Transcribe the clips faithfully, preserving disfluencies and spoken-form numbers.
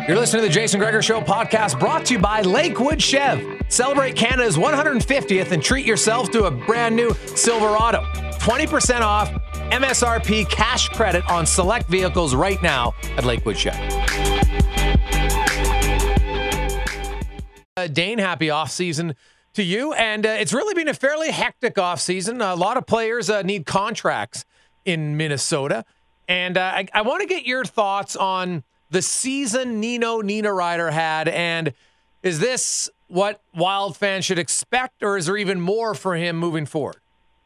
You're listening to the Jason Gregor Show podcast, brought to you by Lakewood Chev. Celebrate Canada's one hundred fiftieth and treat yourself to a brand new Silverado. twenty percent off M S R P cash credit on select vehicles right now at Lakewood Chev. Uh, Dane, happy off season to you. And uh, it's really been a fairly hectic off season. A lot of players uh, need contracts in Minnesota. And uh, I, I want to get your thoughts on the season Nino Niederreiter had, and is this what Wild fans should expect, or is there even more for him moving forward?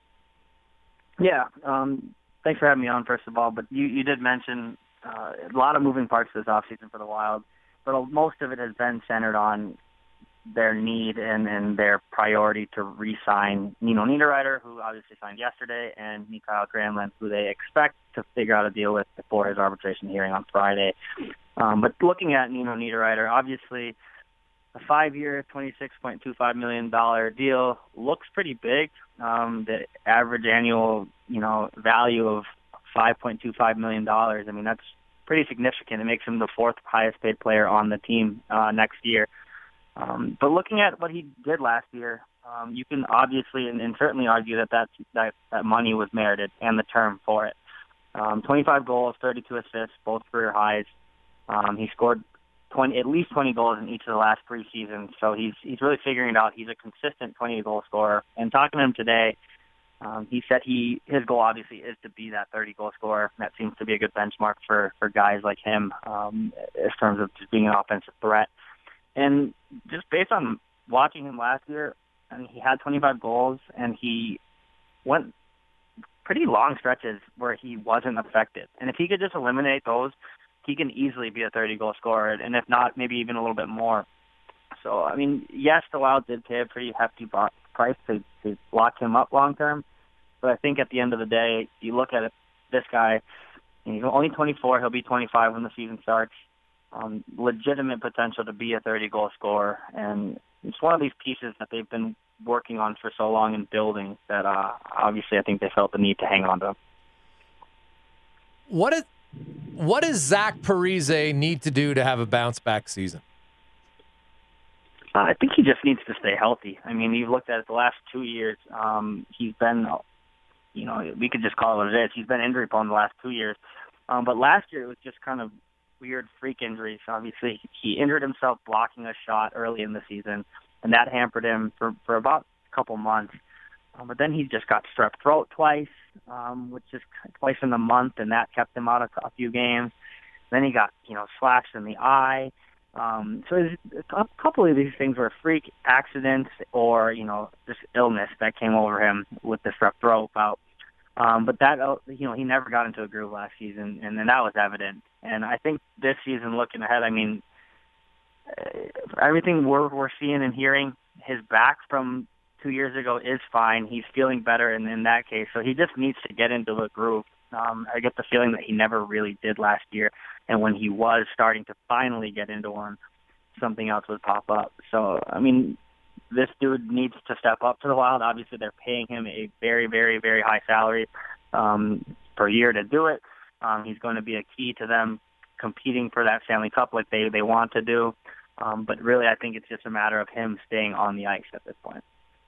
Yeah, um, thanks for having me on, first of all. But you, you did mention uh, a lot of moving parts this offseason for the Wild, but most of it has been centered on their need and, and their priority to re-sign Nino Niederreiter, who obviously signed yesterday, and Mikael Granlund, who they expect to figure out a deal with before his arbitration hearing on Friday. Um, but looking at Nino Niederreiter, obviously a five-year, twenty-six point two five million dollars deal looks pretty big. Um, the average annual, you know, value of five point two five million dollars. I mean, that's pretty significant. It makes him the fourth highest-paid player on the team uh, next year. Um, but looking at what he did last year, um, you can obviously and, and certainly argue that, that's, that that money was merited and the term for it. Um, twenty-five goals, thirty-two assists, both career highs. Um, he scored twenty, at least twenty goals in each of the last three seasons, so he's he's really figuring it out. He's a consistent twenty-goal scorer. And talking to him today, um, he said he his goal obviously is to be that thirty-goal scorer. That seems to be a good benchmark for, for guys like him um, in terms of just being an offensive threat. And just based on watching him last year, I mean, he had twenty-five goals, and he went pretty long stretches where he wasn't effective. And if he could just eliminate those, he can easily be a thirty-goal scorer, and if not, maybe even a little bit more. So, I mean, yes, the Wild did pay a pretty hefty price to, to lock him up long-term, but I think at the end of the day, you look at it, this guy, and he's only twenty-four, he'll be twenty-five when the season starts. Um, legitimate potential to be a thirty-goal scorer, and it's one of these pieces that they've been working on for so long and building that uh, obviously I think they felt the need to hang on to him. What is, what does Zach Parise need to do to have a bounce-back season? Uh, I think he just needs to stay healthy. I mean, you've looked at it the last two years. Um, he's been, you know, we could just call it what it is. He's been injury-prone the last two years. Um, but last year it was just kind of weird freak injuries. Obviously, he injured himself blocking a shot early in the season, and that hampered him for, for about a couple months. Um, but then he just got strep throat twice, um, which is twice in a month, and that kept him out of a few games. Then he got, you know, slashed in the eye. Um, so a couple of these things were freak accidents or, you know, just illness that came over him with the strep throat bout. Um, but that, you know, he never got into a groove last season, and then that was evident. And I think this season, looking ahead, I mean, everything we're we're seeing and hearing, his back from two years ago is fine. He's feeling better in, in that case. So he just needs to get into a groove. Um, I get the feeling that he never really did last year. And when he was starting to finally get into one, something else would pop up. So, I mean, this dude needs to step up to the Wild. Obviously, they're paying him a very, very, very high salary um, per year to do it. Um, he's going to be a key to them competing for that Stanley Cup like they, they want to do. Um, but really, I think it's just a matter of him staying on the ice at this point.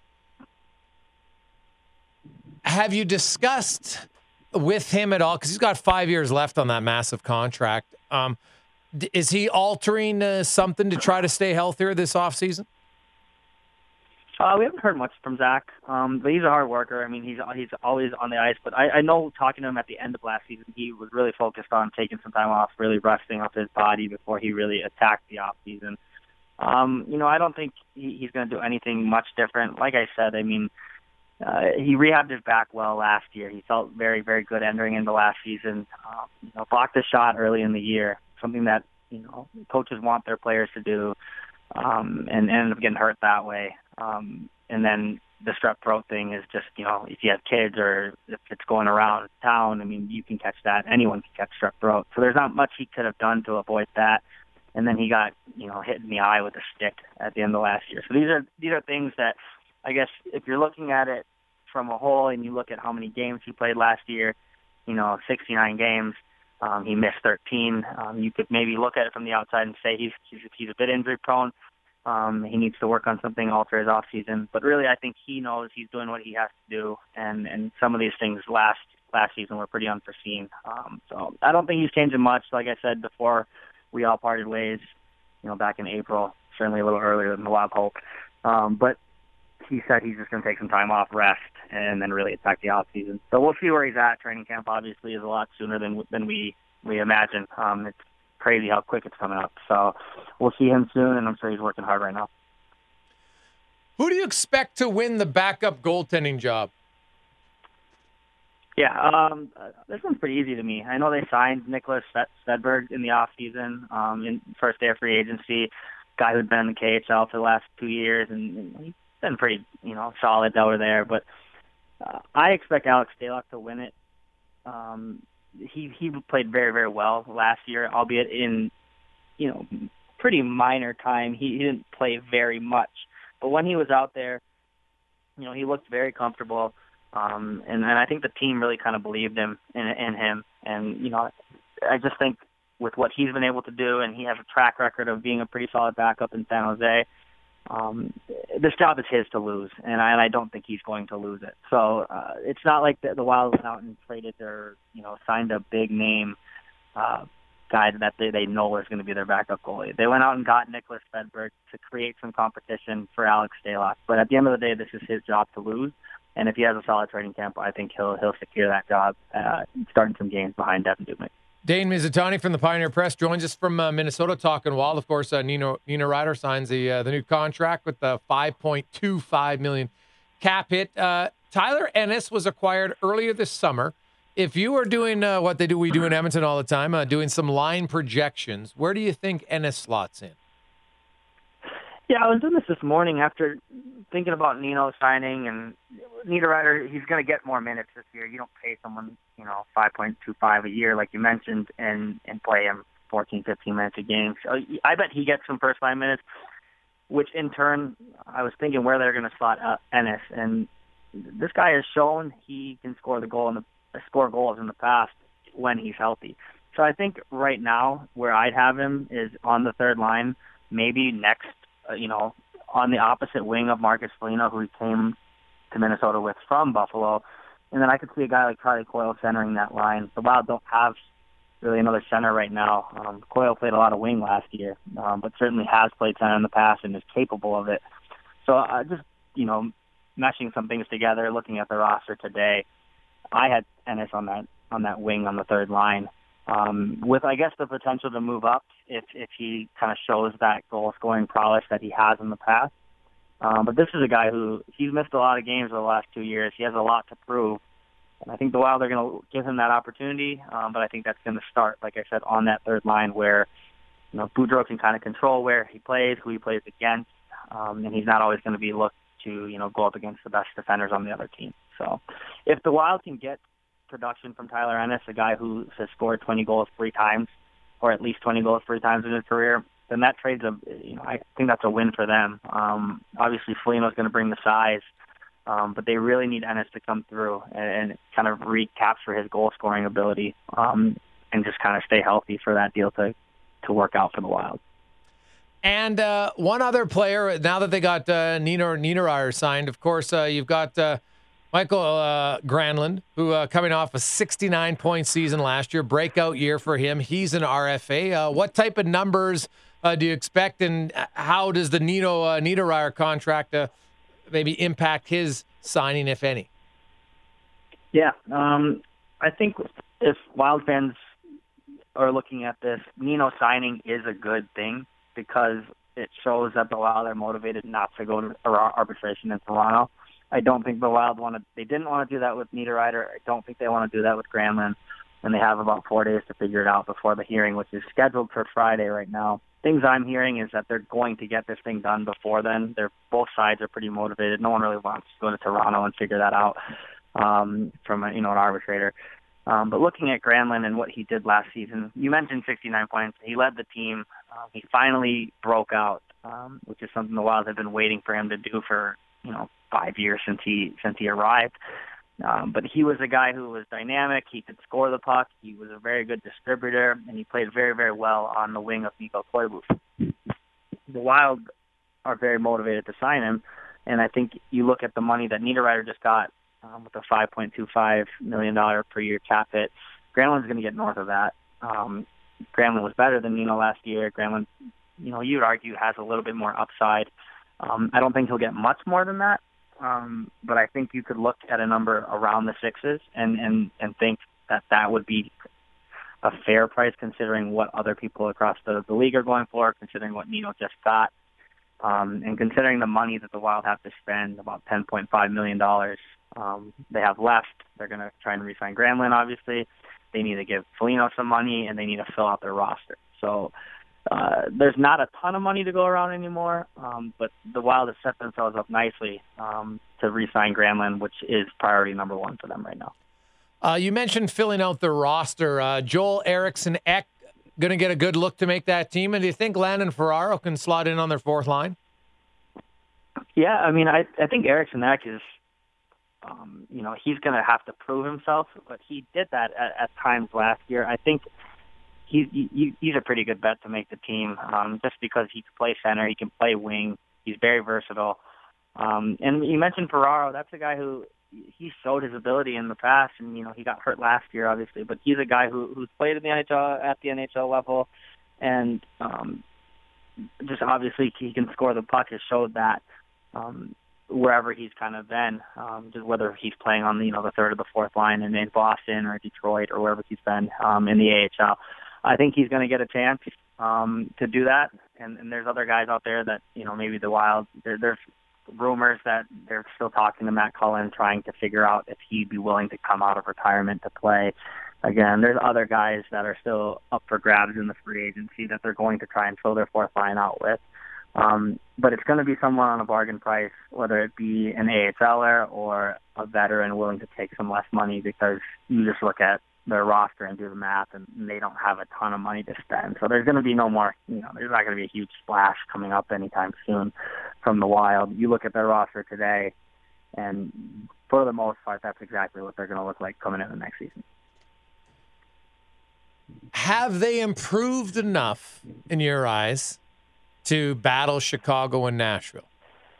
Have you discussed with him at all? Because he's got five years left on that massive contract. Um, is he altering uh, something to try to stay healthier this offseason? Uh, we haven't heard much from Zach, um, but he's a hard worker. I mean, he's he's always on the ice. But I, I know talking to him at the end of last season, he was really focused on taking some time off, really resting up his body before he really attacked the off season. Um, you know, I don't think he, he's going to do anything much different. Like I said, I mean, uh, he rehabbed his back well last year. He felt very, very good entering into last season. Uh, you know, blocked a shot early in the year, something that, you know, coaches want their players to do, um, and ended up getting hurt that way. Um, and then the strep throat thing is just, you know, if you have kids or if it's going around town, I mean, you can catch that. Anyone can catch strep throat. So there's not much he could have done to avoid that. And then he got, you know, hit in the eye with a stick at the end of last year. So these are these are things that, I guess, if you're looking at it from a whole and you look at how many games he played last year, you know, sixty-nine games, Um, he missed thirteen. Um, you could maybe look at it from the outside and say he's he's, he's a bit injury prone. Um, he needs to work on something, alter his off season. But really, I think he knows he's doing what he has to do, and and some of these things last last season were pretty unforeseen. Um, so I don't think he's changing much. Like I said before, we all parted ways, you know, back in April, certainly a little earlier than the Wild hoped. Um, but he said he's just going to take some time off, rest, and then really attack the off season. So we'll see where he's at. Training camp obviously is a lot sooner than than we we imagine. Um, it's crazy how quick it's coming up. So we'll see him soon, and I'm sure he's working hard right now. Who do you expect to win the backup goaltending job? Yeah, um, this one's pretty easy to me. I know they signed Nicholas Svedberg in the offseason, um, in first day of free agency, guy who'd been in the K H L for the last two years, and, and he's been pretty, you know, solid over there. But uh, I expect Alex Stalock to win it. Um, he he played very, very well last year, albeit in, you know, pretty minor time. He, he didn't play very much. But when he was out there, you know, he looked very comfortable. Um, and, and I think the team really kind of believed him in, in him. And, you know, I just think with what he's been able to do, and he has a track record of being a pretty solid backup in San Jose, um, this job is his to lose. And I, and I don't think he's going to lose it. So uh, it's not like the, the Wild went out and traded or, you know, signed a big name uh, guy that they, they know is going to be their backup goalie. They went out and got Nicholas Svedberg to create some competition for Alex Stalock. But at the end of the day, this is his job to lose. And if he has a solid training camp, I think he'll he'll secure that job, uh, starting some games behind Devin Dubnyk. Dane Mizutani from the Pioneer Press joins us from uh, Minnesota, talking Wild. Of course, uh, Nino Nino Ryder signs the uh, the new contract with the five point two five million cap hit. Uh, Tyler Ennis was acquired earlier this summer. If you are doing uh, what they do, we do in Edmonton all the time, uh, doing some line projections, where do you think Ennis slots in? Yeah, I was doing this this morning after thinking about Nino signing, and Nino Ryder, he's going to get more minutes this year. You don't pay someone, you know, five point two five a year, like you mentioned, and, and play him fourteen, fifteen minutes a game. So I bet he gets some first-line minutes, which in turn, I was thinking where they're going to slot uh, Ennis. And this guy has shown he can score the goal in the score goals in the past when he's healthy. So I think right now where I'd have him is on the third line, maybe next, uh, you know, on the opposite wing of Marcus Foligno, who he came to Minnesota with from Buffalo. And then I could see a guy like Charlie Coyle centering that line. The Wild don't have really another center right now. Um, Coyle played a lot of wing last year, um, but certainly has played center in the past and is capable of it. So I uh, just, you know, meshing some things together, looking at the roster today, I had Ennis on that on that wing on the third line, um, with I guess the potential to move up if if he kind of shows that goal scoring prowess that he has in the past. Um, but this is a guy who he's missed a lot of games over the last two years. He has a lot to prove, and I think the Wild are going to give him that opportunity. Um, but I think that's going to start, like I said, on that third line where you know Boudreau can kind of control where he plays, who he plays against, um, and he's not always going to be looked to you know go up against the best defenders on the other team. So if the Wild can get production from Tyler Ennis, a guy who has scored twenty goals three times, or at least twenty goals three times in his career, then that trade's a, you know, I think that's a win for them. Um, obviously, Foligno's going to bring the size, um, but they really need Ennis to come through and, and kind of recapture his goal scoring ability, um, and just kind of stay healthy for that deal to to work out for the Wild. And uh, one other player, now that they got uh, Nino Niederreiter signed, of course, uh, you've got uh, Michael uh, Granlund, who uh, coming off a sixty-nine point season last year, breakout year for him. He's an R F A. Uh, what type of numbers uh, do you expect, and how does the Nino uh, Niederreiter contract uh, maybe impact his signing, if any? Yeah, um, I think if Wild fans are looking at this, Nino signing is a good thing because it shows that the Wild are motivated not to go to arbitration in Toronto. I don't think the Wild want to. They didn't want to do that with Niederreiter. I don't think they want to do that with Granlund. And they have about four days to figure it out before the hearing, which is scheduled for Friday right now. Things I'm hearing is that they're going to get this thing done before then. They're both sides are pretty motivated. No one really wants to go to Toronto and figure that out um, from a, you know an arbitrator. Um, but looking at Granlund and what he did last season, you mentioned sixty-nine points. He led the team. Uh, he finally broke out, um, which is something the Wild have been waiting for him to do for you know five years since he since he arrived. Um, but he was a guy who was dynamic. He could score the puck. He was a very good distributor, and he played very, very well on the wing of Mikko Koivu. The Wild are very motivated to sign him, and I think you look at the money that Niederreiter just got um, with a five point two five million dollars per year cap hit. Granlund's going to get north of that. Um, Granlund was better than Nino last year. Granlund, you know, you would argue has a little bit more upside. Um, I don't think he'll get much more than that, um, but I think you could look at a number around the sixes and, and, and think that that would be a fair price considering what other people across the, the league are going for, considering what Nino just got, um, and considering the money that the Wild have to spend, about ten point five million dollars um, they have left. They're going to try and re-sign Granlund, obviously. They need to give Foligno some money, and they need to fill out their roster. So uh, there's not a ton of money to go around anymore, um, but the Wild have set themselves up nicely um, to re-sign Granlund, which is priority number one for them right now. Uh, you mentioned filling out the roster. Uh, Joel Eriksson Ek going to get a good look to make that team, and do you think Landon Ferraro can slot in on their fourth line? Yeah, I mean, I, I think Eriksson Ek is, um, you know, he's going to have to prove himself, but he did that at, at times last year. I think he's he, he's a pretty good bet to make the team, um, just because he can play center, he can play wing, he's very versatile. Um, and you mentioned Ferraro. That's a guy who he showed his ability in the past, and you know he got hurt last year, obviously. But he's a guy who who's played in the N H L at the N H L level, and um, just obviously he can score the puck. Has showed that um, wherever he's kind of been, um, just whether he's playing on the you know the third or the fourth line in, in Boston or Detroit or wherever he's been um, in the A H L. I think he's going to get a chance um, to do that. And, and there's other guys out there that you know maybe the Wild. There, there's rumors that they're still talking to Matt Cullen, trying to figure out if he'd be willing to come out of retirement to play. Again, there's other guys that are still up for grabs in the free agency that they're going to try and fill their fourth line out with. Um, but it's going to be someone on a bargain price, whether it be an AHLer or a veteran willing to take some less money, because you just look at their roster and do the math, and they don't have a ton of money to spend. So there's going to be no more, you know, there's not going to be a huge splash coming up anytime soon from the Wild. You look at their roster today, and for the most part, that's exactly what they're going to look like coming in the next season. Have they improved enough, in your eyes, to battle Chicago and Nashville?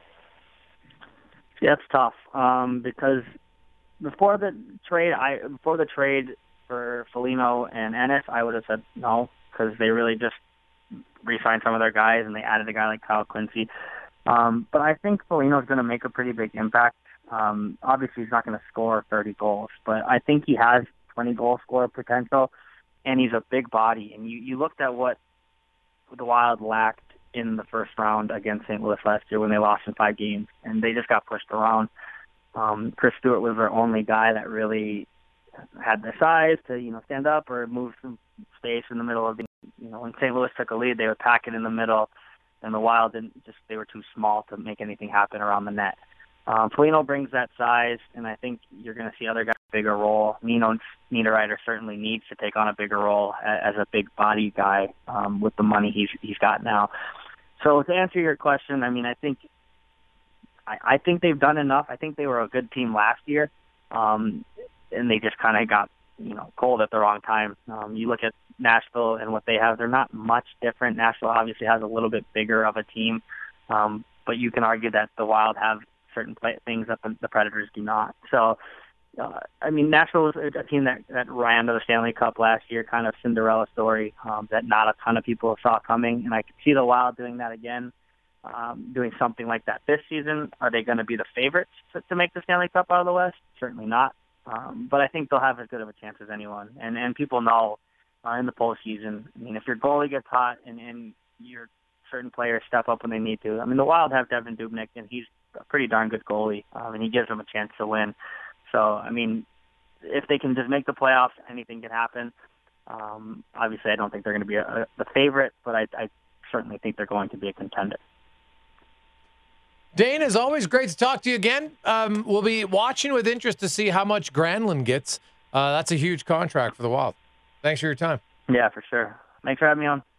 Yeah, it's tough um, because before the trade, I before the trade for Foligno and Ennis, I would have said no, because they really just re-signed some of their guys and they added a guy like Kyle Quincy. Um, but I think Foligno is going to make a pretty big impact. Um, obviously, he's not going to score thirty goals, but I think he has twenty goal scorer potential, and he's a big body. And you, you looked at what the Wild lacked in the first round against Saint Louis last year when they lost in five games, and they just got pushed around. Um, Chris Stewart was their only guy that really had the size to, you know, stand up or move some space in the middle of the, you know, when Saint Louis took a lead, they would pack it in the middle, and the Wild didn't just, they were too small to make anything happen around the net. Um, Foligno brings that size, and I think you're going to see other guys take a bigger role. Nino Niederreiter certainly needs to take on a bigger role as a big body guy um, with the money he's he's got now. So to answer your question, I mean, I think I, I think they've done enough. I think they were a good team last year, um, and they just kind of got, you know, cold at the wrong time. Um, you look at Nashville and what they have; they're not much different. Nashville obviously has a little bit bigger of a team, um, but you can argue that the Wild have certain play- things that the, the Predators do not. So, uh, I mean, Nashville was a, a team that, that ran to the Stanley Cup last year, kind of Cinderella story um, that not a ton of people saw coming, and I could see the Wild doing that again, um, doing something like that this season. Are they going to be the favorites to, to make the Stanley Cup out of the West? Certainly not. Um, but I think they'll have as good of a chance as anyone. And and people know uh, in the postseason, I mean, if your goalie gets hot and, and your certain players step up when they need to. I mean, the Wild have Devin Dubnyk, and he's a pretty darn good goalie, um, and he gives them a chance to win. So, I mean, if they can just make the playoffs, anything can happen. Um, obviously, I don't think they're going to be a, a, the favorite, but I, I certainly think they're going to be a contender. Dane, it's always great to talk to you again. Um, we'll be watching with interest to see how much Granlund gets. Uh, that's a huge contract for the Wild. Thanks for your time. Yeah, for sure. Thanks for having me on.